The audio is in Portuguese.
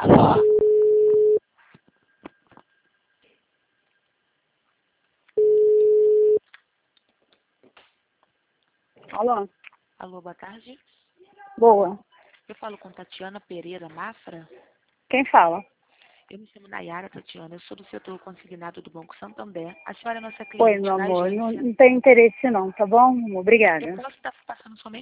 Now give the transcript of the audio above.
Alô? Alô? Alô, boa tarde. Boa. Eu falo com Tatiana Pereira Mafra. Quem fala? Eu me chamo Nayara, Tatiana. Eu sou do setor consignado do Banco Santander. A senhora é nossa Oi, cliente meu da amor. agência. Não tenho interesse não, tá bom? Eu Obrigada. posso estar passando somente